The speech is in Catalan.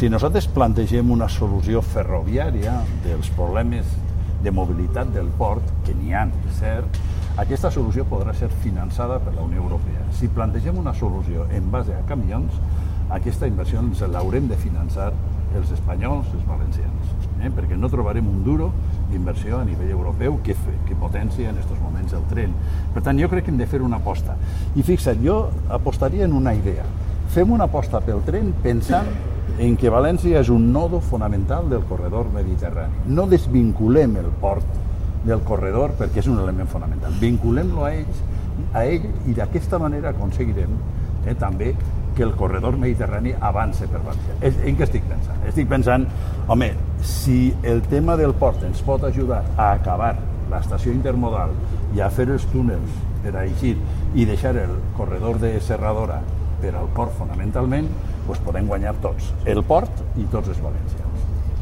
Si nosaltres plantegem una solució ferroviària dels problemes de mobilitat del port, que n'hi ha, cert, aquesta solució podrà ser finançada per la Unió Europea. Si plantegem una solució en base a camions, aquesta inversió ens l'haurem de finançar els espanyols, els valencians, perquè no trobarem un duro d'inversió a nivell europeu que potencia en aquests moments el tren. Per tant, jo crec que hem de fer una aposta. I fixa't, jo apostaria en una idea. Fem una aposta pel tren pensant en que València és un nodo fonamental del corredor mediterrani. No desvinculem el port del corredor perquè és un element fonamental. Vinculem-lo a ell i d'aquesta manera aconseguirem també que el corredor mediterrani avance per València. En què estic pensant? Estic pensant, home, si el tema del port ens pot ajudar a acabar l'estació intermodal i a fer els túnels per a eixir i deixar el corredor de Serradora per al port fonamentalment, doncs podem guanyar tots, el port i tots els valencians.